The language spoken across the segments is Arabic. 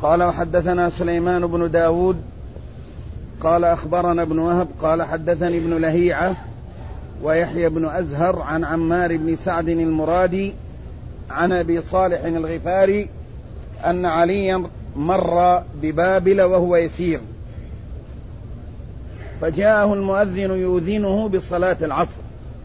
قال وحدثنا سليمان بن داود قال أخبرنا ابن وهب قال حدثني ابن لهيعة ويحيى بن أزهر عن عمار بن سعد المرادي عن أبي صالح الغفاري أن عليا مر ببابل وهو يسير فجاءه المؤذن يؤذنه بصلاة العصر،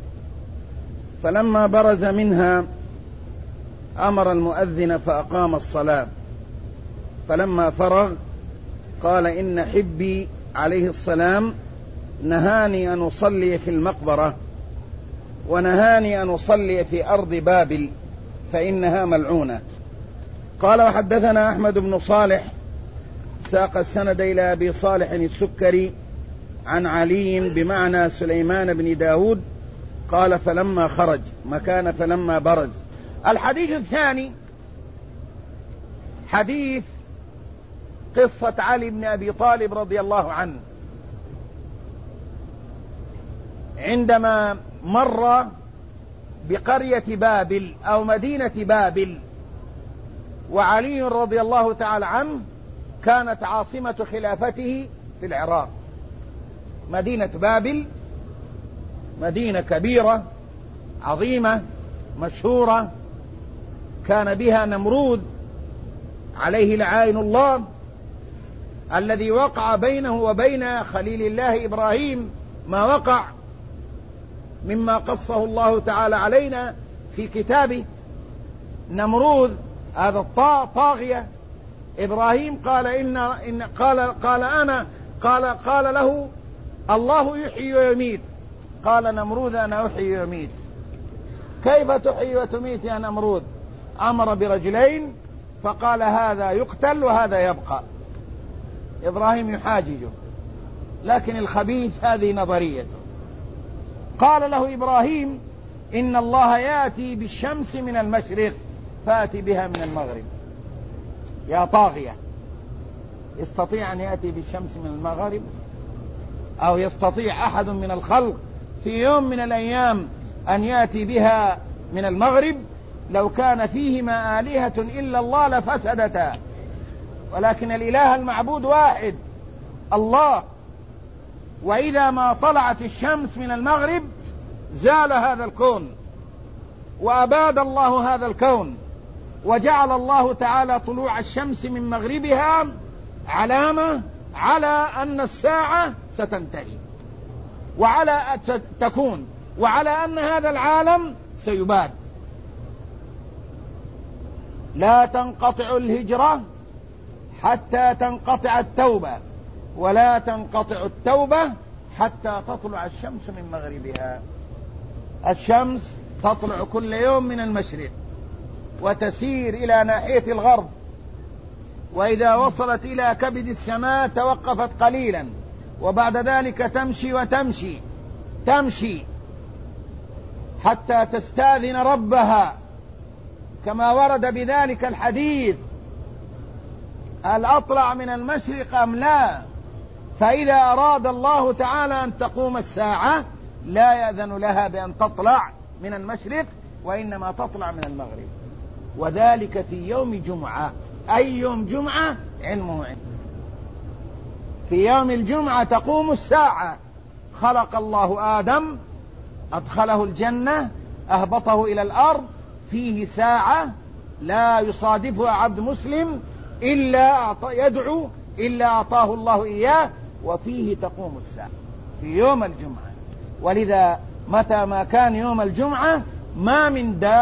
فلما برز منها أمر المؤذن فأقام الصلاة، فلما فرغ قال إن حبي عليه السلام نهاني أن أصلي في المقبرة ونهاني أن أصلي في أرض بابل فإنها ملعونة. قال وحدثنا أحمد بن صالح ساق السند إلى أبي صالح السكري عن علي بمعنى سليمان بن داود قال فلما خرج مكان فلما برز. الحديث الثاني حديث قصة علي بن أبي طالب رضي الله عنه عندما مر بقرية بابل أو مدينة بابل، وعلي رضي الله تعالى عنه كانت عاصمة خلافته في العراق. مدينة بابل مدينة كبيرة عظيمة مشهورة، كان بها نمرود عليه لعائن الله الذي وقع بينه وبين خليل الله إبراهيم ما وقع مما قصه الله تعالى علينا في كتابه. نمرود هذا طاغية، إبراهيم قال له الله يحيي ويميت، قال نمرود أنا أحيي ويميت. كيف تحيي وتميت يا نمرود؟ أمر برجلين فقال هذا يقتل وهذا يبقى. إبراهيم يحاججه، لكن الخبيث هذه نظريته. قال له إبراهيم إن الله يأتي بالشمس من المشرق فأتي بها من المغرب. يا طاغية، يستطيع أن يأتي بالشمس من المغرب؟ أو يستطيع أحد من الخلق في يوم من الأيام أن يأتي بها من المغرب؟ لو كان فيهما آلهة إلا الله لفسدتا، ولكن الإله المعبود واحد الله. وإذا ما طلعت الشمس من المغرب زال هذا الكون وأباد الله هذا الكون، وجعل الله تعالى طلوع الشمس من مغربها علامة على أن الساعة ستنتهي وعلى تكون وعلى أن هذا العالم سيباد. لا تنقطع الهجرة حتى تنقطع التوبة، ولا تنقطع التوبة حتى تطلع الشمس من مغربها. الشمس تطلع كل يوم من المشرق وتسير إلى ناحية الغرب، وإذا وصلت إلى كبد السماء توقفت قليلا، وبعد ذلك تمشي تمشي حتى تستأذن ربها كما ورد بذلك الحديث: هل أطلع من المشرق أم لا؟ فإذا أراد الله تعالى أن تقوم الساعة لا يأذن لها بأن تطلع من المشرق، وإنما تطلع من المغرب، وذلك في يوم جمعة. أي يوم جمعة؟ علمه عنده. في يوم الجمعة تقوم الساعة. خلق الله آدم، أدخله الجنة، أهبطه إلى الأرض، فيه ساعة لا يصادفها عبد مسلم إلا يدعو إلا أعطاه الله إياه، وفيه تقوم الساعة في يوم الجمعة. ولذا متى ما كان يوم الجمعة ما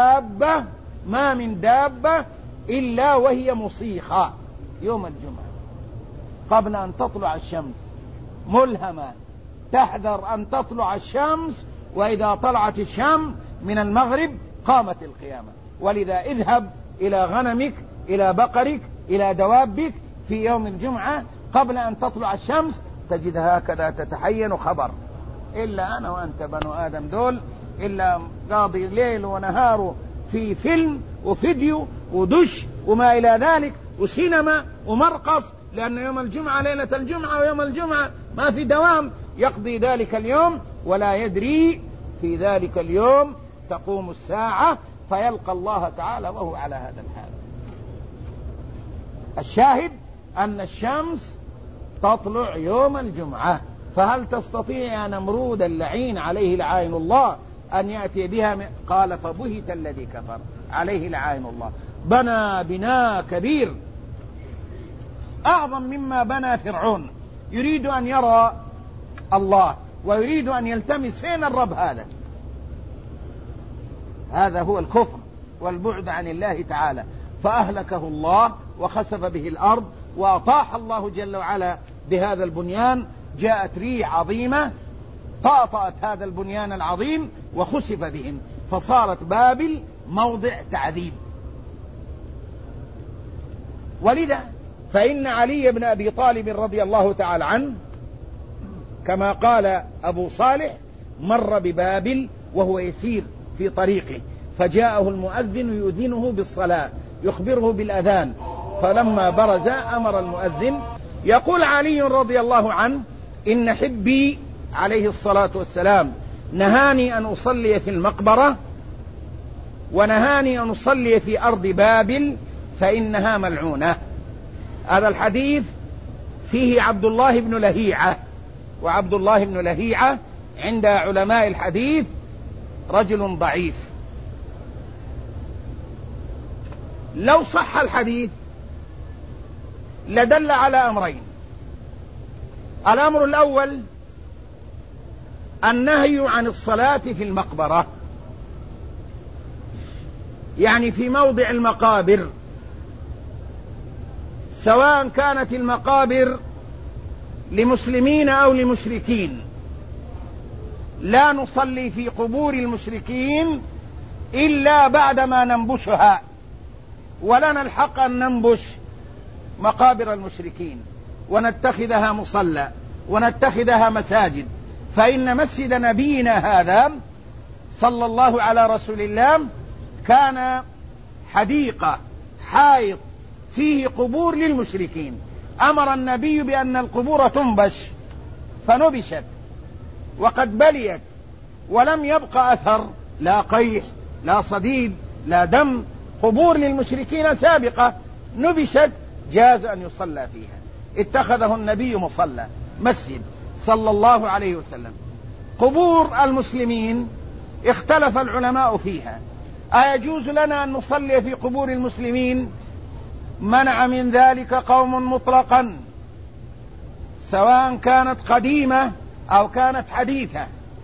من دابة إلا وهي مصيخة يوم الجمعة قبل أن تطلع الشمس، ملهمة تحذر أن تطلع الشمس، وإذا طلعت الشمس من المغرب قامت القيامة. ولذا اذهب إلى غنمك، إلى بقرك، إلى دوابك في يوم الجمعة قبل أن تطلع الشمس تجدها هكذا تتحين خبر. إلا أنا وأنت بنو آدم دول إلا قاضي ليل ونهار في فيلم وفيديو ودش وما إلى ذلك وسينما ومرقص، لأن يوم الجمعة ليلة الجمعة، ويوم الجمعة ما في دوام، يقضي ذلك اليوم ولا يدري في ذلك اليوم تقوم الساعة فيلقى الله تعالى وهو على هذا الحال. الشاهد أن الشمس تطلع يوم الجمعة، فهل تستطيع يا نمرود اللعين عليه لعائن الله أن يأتي بها؟ قال فبهت الذي كفر عليه لعائن الله. بنى بناء كبير أعظم مما بنى فرعون، يريد أن يرى الله ويريد أن يلتمس فين الرب. هذا هو الكفر والبعد عن الله تعالى، فأهلكه الله وخسف به الأرض وأطاح الله جل وعلا بهذا البنيان. جاءت ريح عظيمة طأطأت هذا البنيان العظيم وخسف بهم، فصارت بابل موضع تعذيب. ولذا فإن علي بن أبي طالب رضي الله تعالى عنه كما قال أبو صالح مر ببابل وهو يسير في طريقه، فجاءه المؤذن يؤذنه بالصلاة يخبره بالأذان، فلما برز أمر المؤذن. يقول علي رضي الله عنه إن حبي عليه الصلاة والسلام نهاني أن أصلي في المقبرة ونهاني أن أصلي في أرض بابل فإنها ملعونة. هذا الحديث فيه عبد الله بن لهيعة، وعبد الله بن لهيعة عند علماء الحديث رجل ضعيف. لو صح الحديث لدل على أمرين. الأمر الأول النهي عن الصلاة في المقبرة، يعني في موضع المقابر، سواء كانت المقابر لمسلمين أو لمشركين. لا نصلي في قبور المشركين إلا بعدما ننبشها، ولنا الحق أن ننبش مقابر المشركين ونتخذها مصلى ونتخذها مساجد. فإن مسجد نبينا هذا صلى الله على رسول الله كان حديقة حائط فيه قبور للمشركين، أمر النبي بأن القبور تنبش فنبشت وقد بليت ولم يبقى أثر، لا قيح لا صديد لا دم، قبور للمشركين سابقة نبشت، جاز أن يصلى فيها. اتخذه النبي مصلى مسجد صلى الله عليه وسلم. قبور المسلمين اختلف العلماء فيها، أيجوز لنا أن نصلي في قبور المسلمين؟ منع من ذلك قوم مطلقا، سواء كانت قديمة أو كانت حديثة.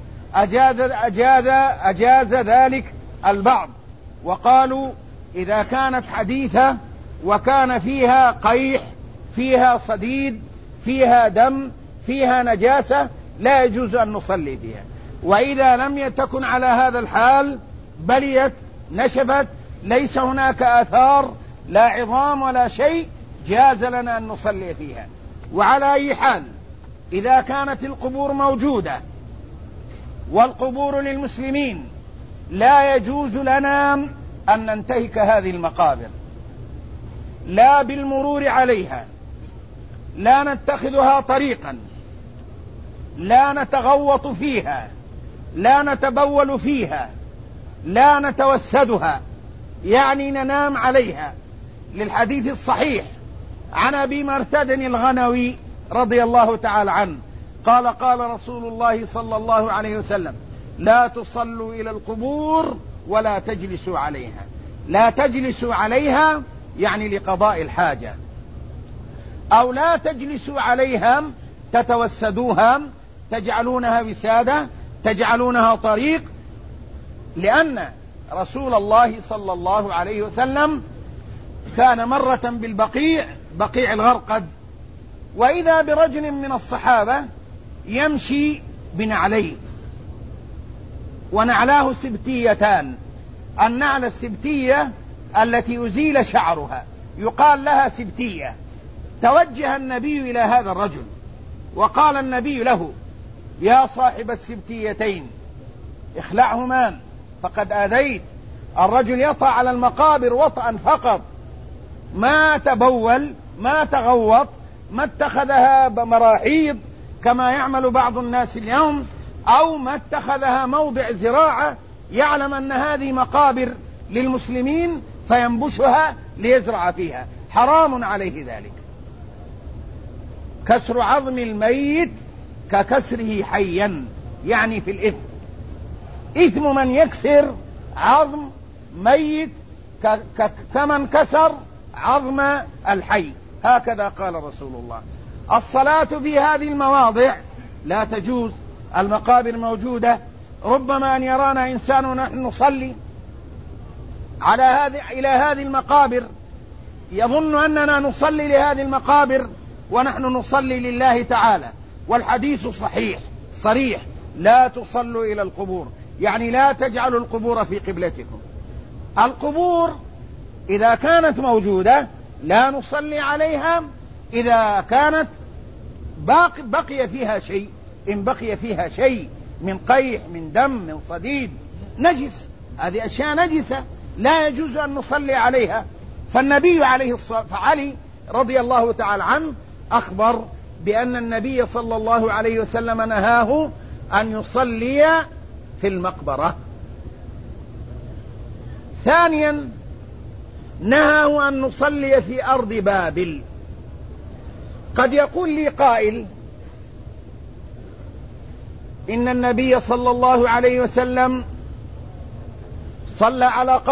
أجاز ذلك البعض، وقالوا إذا كانت حديثة وكان فيها قيح فيها صديد فيها دم فيها نجاسة لا يجوز أن نصلي فيها. وإذا لم تكن على هذا الحال بليت نشفت ليس هناك آثار لا عظام ولا شيء، جاز لنا أن نصلي فيها. وعلى أي حال إذا كانت القبور موجودة والقبور للمسلمين لا يجوز لنا أن ننتهك هذه المقابر، لا بالمرور عليها، لا نتخذها طريقا، لا نتغوط فيها، لا نتبول فيها، لا نتوسدها، يعني ننام عليها. للحديث الصحيح عن أبي مرثد الغنوي رضي الله تعالى عنه قال قال رسول الله صلى الله عليه وسلم لا تصلوا إلى القبور ولا تجلسوا عليها. لا تجلسوا عليها يعني لقضاء الحاجة، أو لا تجلسوا عليها تتوسدوها تجعلونها وسادة تجعلونها طريق، لأن رسول الله صلى الله عليه وسلم كان مرة بالبقيع بقيع الغرقد، وإذا برجل من الصحابة يمشي بنعليه، ونعلاه سبتيتان. النعل السبتية التي أزيل شعرها يقال لها سبتية. توجه النبي إلى هذا الرجل وقال النبي له يا صاحب السبتيتين اخلعهما فقد آذيت. الرجل يطأ على المقابر وطئا فقط، ما تبول ما تغوط ما اتخذها مراحيض كما يعمل بعض الناس اليوم، أو ما اتخذها موضع زراعة يعلم أن هذه مقابر للمسلمين فينبشها ليزرع فيها، حرام عليه ذلك. كسر عظم الميت ككسره حيا، يعني في الإثم. إثم من يكسر عظم ميت كمن كسر عظم الحي، هكذا قال رسول الله. الصلاة في هذه المواضع لا تجوز، المقابر موجودة، ربما أن يرانا إنسان ونحن نصلي إلى هذه المقابر، يظن أننا نصلي لهذه المقابر ونحن نصلي لله تعالى، والحديث صريح: لا تصلوا إلى القبور، يعني لا تجعلوا القبور في قبلتكم. القبور إذا كانت موجودة لا نصلي عليها إذا كانت بقي فيها شيء، إن بقي فيها شيء من قيح، من دم، من صديد، نجس، هذه أشياء نجسة لا يجوز أن نصلي عليها. فالنبي فعلي رضي الله تعالى عنه أخبر بأن النبي صلى الله عليه وسلم نهاه أن يصلي في المقبرة. ثانيا نهاه أن نصلي في أرض بابل. قد يقول لي قائل: إن النبي صلى الله عليه وسلم صلى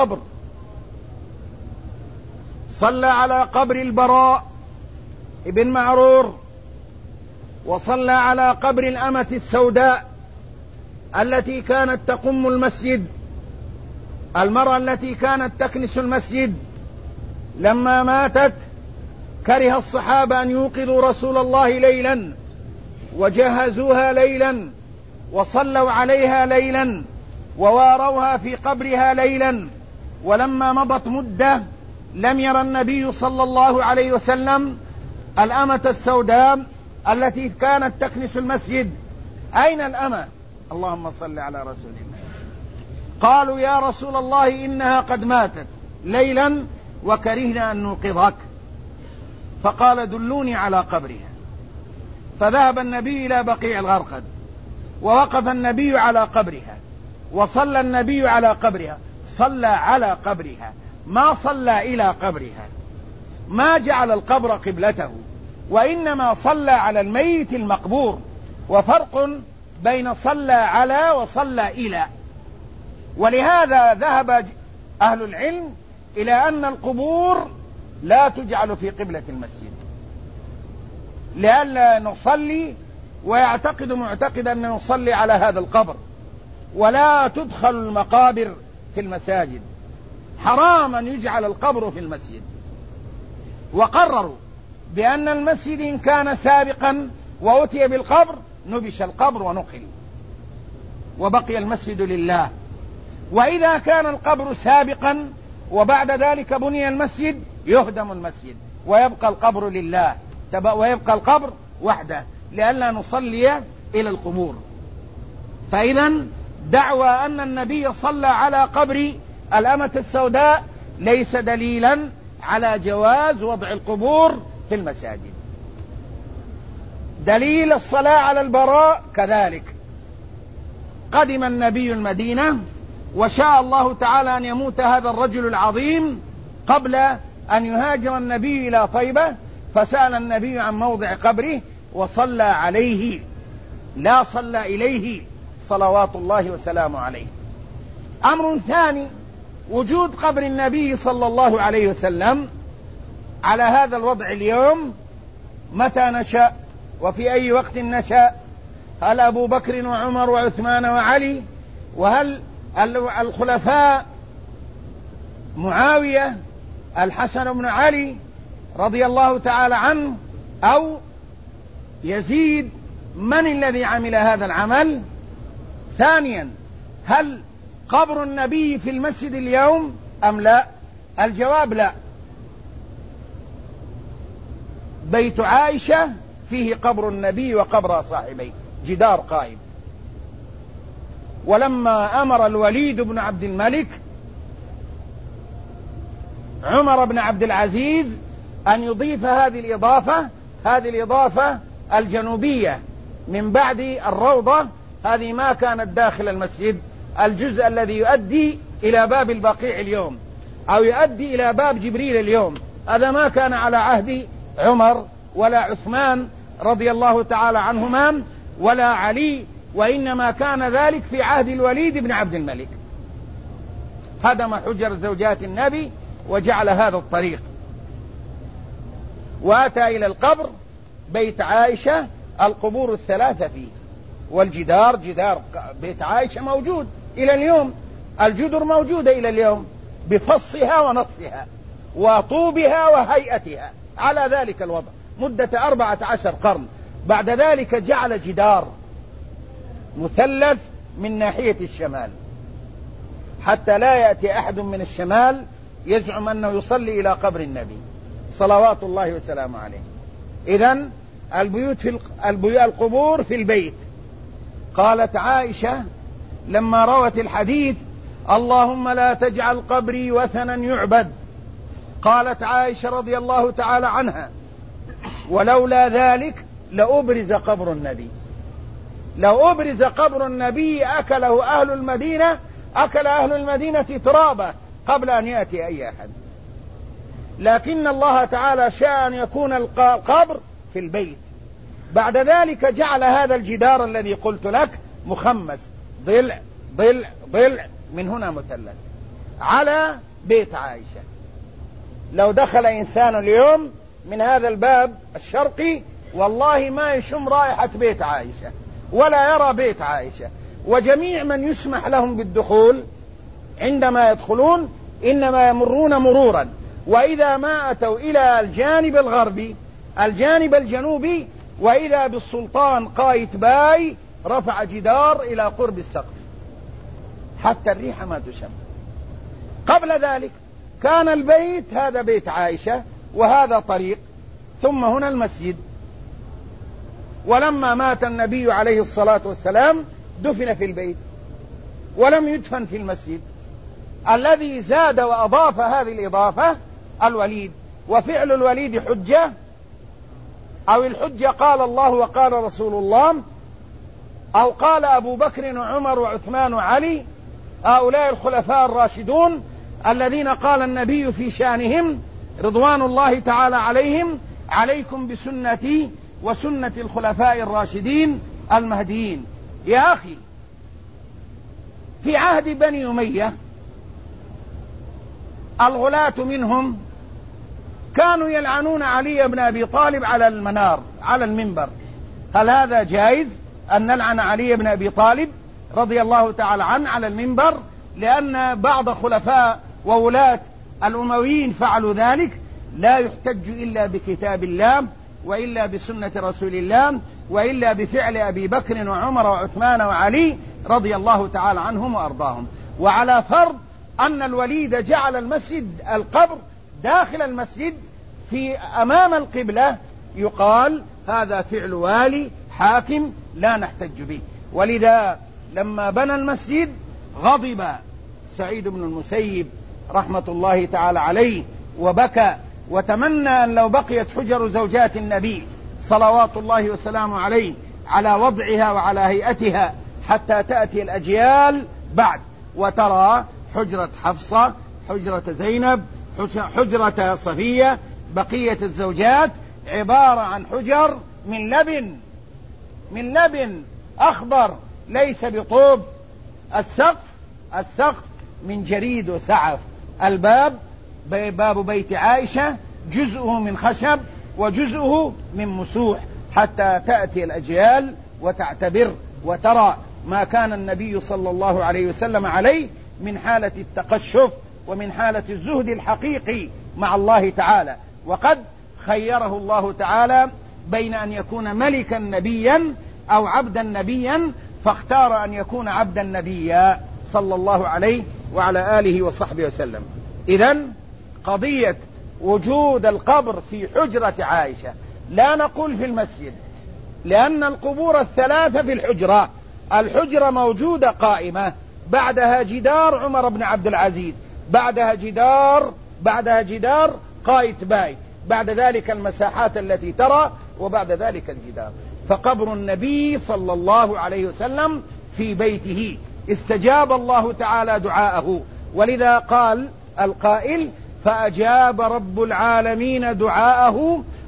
على قبر البراء ابن معرور، وصلى على قبر الأمة السوداء التي كانت تقم المسجد، المرأة التي كانت تكنس المسجد. لما ماتت كره الصحابة أن يوقظوا رسول الله ليلا، وجهزوها ليلا، وصلوا عليها ليلا، وواروها في قبرها ليلا. ولما مضت مدة لم ير النبي صلى الله عليه وسلم الأمة السوداء التي كانت تكنس المسجد. أين الأمة؟ اللهم صل على رسول الله. قالوا: يا رسول الله إنها قد ماتت ليلا وكرهنا أن نوقظك. فقال: دلوني على قبرها. فذهب النبي إلى بقيع الغرقد، ووقف النبي على قبرها، وصلى النبي على قبرها. صلى على قبرها، ما صلى إلى قبرها، ما جعل القبر قبلته، وإنما صلى على الميت المقبور. وفرق بين صلى على وصلى إلى. ولهذا ذهب أهل العلم إلى أن القبور لا تجعل في قبلة المسجد، لئلا نصلي ويعتقد معتقد أن نصلي على هذا القبر. ولا تدخل المقابر في المساجد، حرام أن يجعل القبر في المسجد. وقرروا بأن المسجد إن كان سابقا وأتي بالقبر نبش القبر ونقل، وبقي المسجد لله. وإذا كان القبر سابقا وبعد ذلك بني المسجد يهدم المسجد ويبقى القبر لله، ويبقى القبر وحده، لئلا نصلي إلى القبور. فإذا دعوى أن النبي صلى على قبر الأمة السوداء ليس دليلا على جواز وضع القبور في المساجد. دليل الصلاة على البراء كذلك. قدم النبي المدينة، وشاء الله تعالى أن يموت هذا الرجل العظيم قبل أن يهاجر النبي إلى طيبة، فسأل النبي عن موضع قبره وصلى عليه، لا صلى إليه صلوات الله وسلامه عليه. أمر ثاني: وجود قبر النبي صلى الله عليه وسلم على هذا الوضع اليوم متى نشأ وفي أي وقت نشأ؟ هل أبو بكر وعمر وعثمان وعلي؟ وهل الخلفاء معاوية، الحسن بن علي رضي الله تعالى عنه، أو يزيد؟ من الذي عمل هذا العمل؟ ثانيا: هل قبر النبي في المسجد اليوم أم لا؟ الجواب لا. بيت عائشة فيه قبر النبي وقبر صاحبيه، جدار قائم. ولما أمر الوليد بن عبد الملك عمر بن عبد العزيز أن يضيف هذه الإضافة الجنوبية من بعد الروضة، هذه ما كانت داخل المسجد، الجزء الذي يؤدي إلى باب البقيع اليوم أو يؤدي إلى باب جبريل اليوم، هذا ما كان على عهد عمر ولا عثمان رضي الله تعالى عنهما ولا علي، وإنما كان ذلك في عهد الوليد بن عبد الملك، هدم حجر زوجات النبي وجعل هذا الطريق، وأتى إلى القبر بيت عائشة القبور الثلاثة فيه، والجدار جدار بيت عائشة موجود إلى اليوم، الجدر موجودة إلى اليوم بفصها ونصها وطوبها وهيئتها على ذلك الوضع مدة 14 قرن. بعد ذلك جعل جدار مثلث من ناحية الشمال حتى لا يأتي أحد من الشمال يزعم أنه يصلي إلى قبر النبي صلوات الله وسلامه عليه. إذن القبور في البيت. قالت عائشة لما روت الحديث: اللهم لا تجعل قبري وثنا يعبد، قالت عائشة رضي الله تعالى عنها: ولولا ذلك لأبرز قبر النبي، لو أبرز قبر النبي أكله أهل المدينة، أكل أهل المدينة ترابه قبل أن يأتي أي أحد، لكن الله تعالى شاء أن يكون القبر في البيت. بعد ذلك جعل هذا الجدار الذي قلت لك مخمس، ضلع ضلع ضلع من هنا مثلث على بيت عائشة. لو دخل إنسان اليوم من هذا الباب الشرقي والله ما يشم رائحة بيت عائشة ولا يرى بيت عائشة، وجميع من يسمح لهم بالدخول عندما يدخلون إنما يمرون مرورا، وإذا ما أتوا إلى الجانب الغربي الجانب الجنوبي وإذا بالسلطان قايتباي رفع جدار إلى قرب السقف حتى الريح ما تشم. قبل ذلك كان البيت هذا بيت عائشة وهذا طريق، ثم هنا المسجد. ولما مات النبي عليه الصلاة والسلام دفن في البيت ولم يدفن في المسجد. الذي زاد وأضاف هذه الإضافة الوليد، وفعل الوليد حجة، أو الحجة قال الله وقال رسول الله، أو قال أبو بكر وعمر وعثمان وعلي، هؤلاء الخلفاء الراشدون الذين قال النبي في شأنهم رضوان الله تعالى عليهم: عليكم بسنتي وسنة الخلفاء الراشدين المهديين. يا أخي، في عهد بني أمية الغلاة منهم كانوا يلعنون علي بن أبي طالب على المنار على المنبر. هل هذا جائز أن نلعن علي بن أبي طالب رضي الله تعالى عنه على المنبر لأن بعض خلفاء وولاة الأمويين فعلوا ذلك؟ لا يحتج إلا بكتاب الله وإلا بسنة رسول الله وإلا بفعل أبي بكر وعمر وعثمان وعلي رضي الله تعالى عنهم وأرضاهم. وعلى فرض أن الوليد جعل المسجد القبر داخل المسجد في أمام القبلة، يقال هذا فعل والي حاكم لا نحتج به. ولذا لما بنى المسجد غضب سعيد بن المسيب رحمة الله تعالى عليه وبكى وتمنى أن لو بقيت حجر زوجات النبي صلوات الله وسلامه عليه على وضعها وعلى هيئتها حتى تأتي الأجيال بعد وترى حجرة حفصة، حجرة زينب، حجرة صفية، بقية الزوجات عبارة عن حجر من لبن أخضر ليس بطوب. السقف من جريد وسعف. الباب باب بيت عائشة جزءه من خشب وجزءه من مسوح حتى تأتي الأجيال وتعتبر وترى ما كان النبي صلى الله عليه وسلم عليه من حالة التقشف ومن حالة الزهد الحقيقي مع الله تعالى. وقد خيره الله تعالى بين أن يكون ملكا نبيا أو عبدا نبيا، فاختار أن يكون عبدا نبيا صلى الله عليه وعلى آله وصحبه وسلم. إذن قضية وجود القبر في حجرة عائشة، لا نقول في المسجد، لأن القبور الثلاثة في الحجرة موجودة قائمة، بعدها جدار عمر بن عبد العزيز، بعدها جدار قايتباي، بعد ذلك المساحات التي ترى، وبعد ذلك الجدار. فقبر النبي صلى الله عليه وسلم في بيته استجاب الله تعالى دعاءه، ولذا قال القائل: فأجاب رب العالمين دعاءه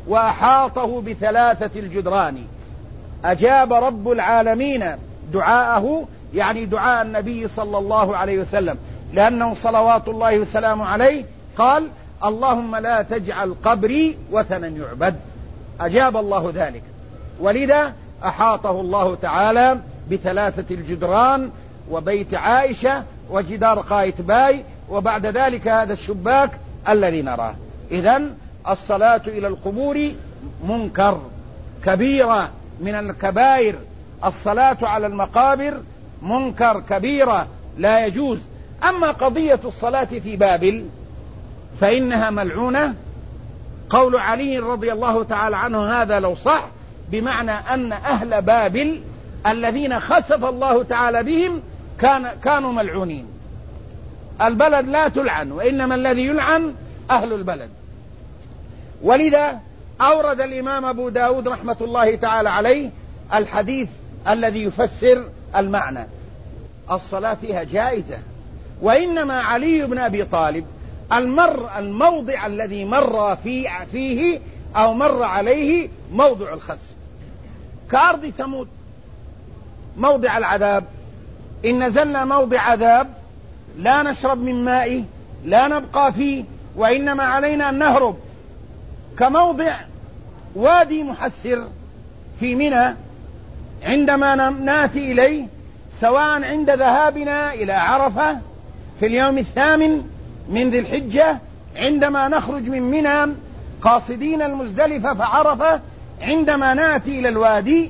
وأحاطه ب3 الجدران. أجاب رب العالمين دعاءه، يعني دعاء النبي صلى الله عليه وسلم، لأنه صلوات الله وسلامه عليه قال: اللهم لا تجعل قبري وثنا يعبد. أجاب الله ذلك، ولذا أحاطه الله تعالى ب3 الجدران، وبيت عائشة، وجدار قايتباي، وبعد ذلك هذا الشباك الذي نراه. إذن الصلاة إلى القبور منكر، كبيرة من الكبائر. الصلاة على المقابر منكر، كبيرة، لا يجوز. أما قضية الصلاة في بابل فإنها ملعونة. قول علي رضي الله تعالى عنه هذا لو صح، بمعنى أن أهل بابل الذين خسف الله تعالى بهم كانوا ملعونين. البلد لا تلعن، وإنما الذي يلعن أهل البلد. ولذا أورد الإمام أبو داود رحمة الله تعالى عليه الحديث الذي يفسر المعنى. الصلاة فيها جائزة، وإنما علي بن أبي طالب الموضع الذي مر فيه أو مر عليه موضع الخسف، كأرض ثمود موضع العذاب. إن نزلنا موضع عذاب لا نشرب من مائه، لا نبقى فيه، وإنما علينا أن نهرب. كموضع وادي محسر في منى عندما ناتي إليه، سواء عند ذهابنا إلى عرفة في اليوم 8 من ذي الحجة، عندما نخرج من منى قاصدين المزدلفة فعرفة، عندما ناتي إلى الوادي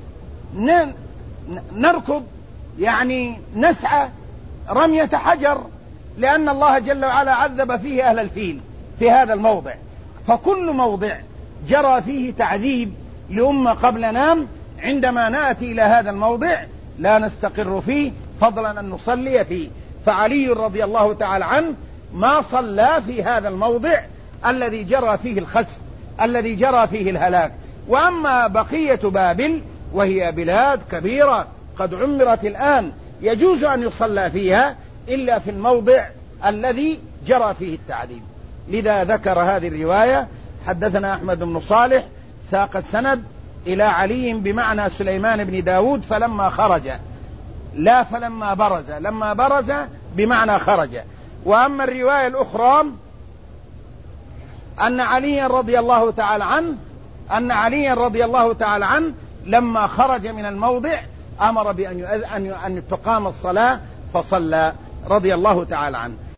نركض، يعني نسعى رمية حجر، لأن الله جل وعلا عذب فيه أهل الفيل في هذا الموضع. فكل موضع جرى فيه تعذيب لأمة قبلنا، عندما نأتي إلى هذا الموضع لا نستقر فيه، فضلا أن نصلي فيه. فعلي رضي الله تعالى عنه ما صلى في هذا الموضع الذي جرى فيه الخسف، الذي جرى فيه الهلاك. وأما بقية بابل وهي بلاد كبيرة قد عمرت الآن، يجوز أن يصلى فيها إلا في الموضع الذي جرى فيه التعذيب. لذا ذكر هذه الرواية. حدثنا أحمد بن صالح ساق السند إلى علي بمعنى سليمان بن داود فلما خرج، لا فلما برز، لما برز بمعنى خرج. وأما الرواية الأخرى أن علي رضي الله تعالى عنه لما خرج من الموضع أمر بأن تقام الصلاة فصلى رضي الله تعالى عنه.